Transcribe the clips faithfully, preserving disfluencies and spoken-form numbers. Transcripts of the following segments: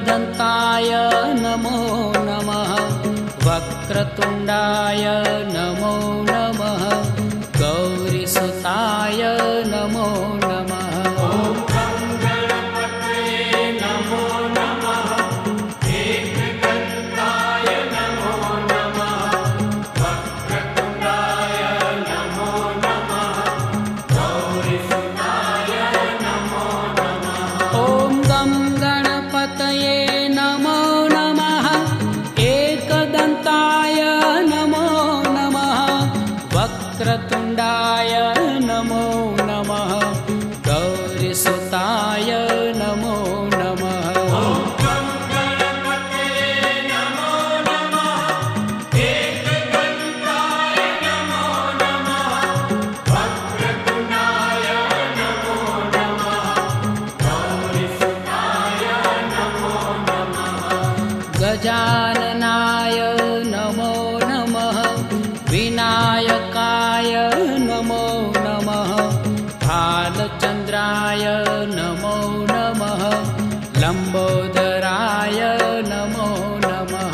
एकदन्ताय नमो नमः वक्रतुण्डाय नमो नमः गौरीसुताय नमो नमः वक्रतुण्डाय नमो नमः गौरीसुताय नमो नमः ॐ गं गणपतये नमो नमः एकदन्ताय नमो नमः वक्रतुण्डाय नमो नमः गौरीसुताय नमो नमः गजाननाय नमो नमः विनायकाय नमो नमः भालचन्द्राय नमो नमः लम्बोदराय नमो नमः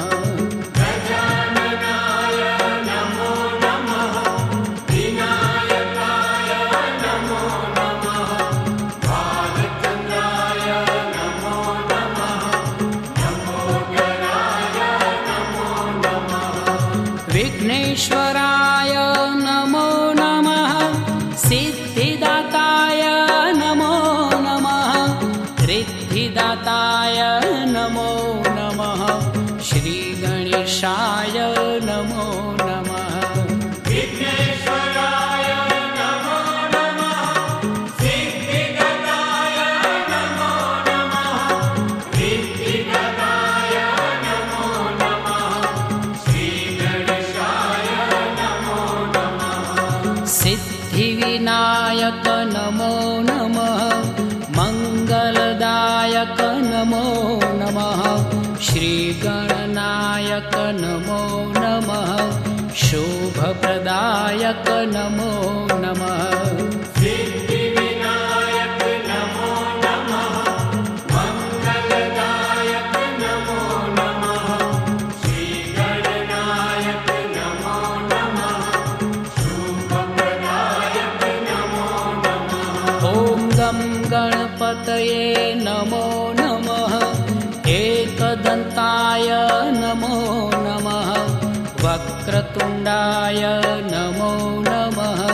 गजाननाय नमो नमः विनायकाय नमो नमः भालचन्द्राय नमो नमः लम्बोदराय नमो नमः विघ्नेश्वराय नमो नमः सिद्धिदाताय नमो नमः रिद्धिदाताय नमो नमः श्रीगणेशाय नमो नमः विघ्नेश्वराय नमो नमः सिद्धिदाताय नमो नमः रिद्धिदाताय नमो नमः श्रीगणेशाय नमो नमः सिद्धिविनायक नमो नमः मङ्गलदायक नमो नमः श्रीगणनायक नमो नमः शोभप्रदायक नमो नमः सिद्धिविनायक नमो नमः मङ्गलदायक नमो नमः श्रीगणनायक नमो नमः शोभप्रदायक नमो नमः ॐ गं गणपतये नमो नमः एकदन्ताय नमो नमः वक्रतुण्डाय नमो नमः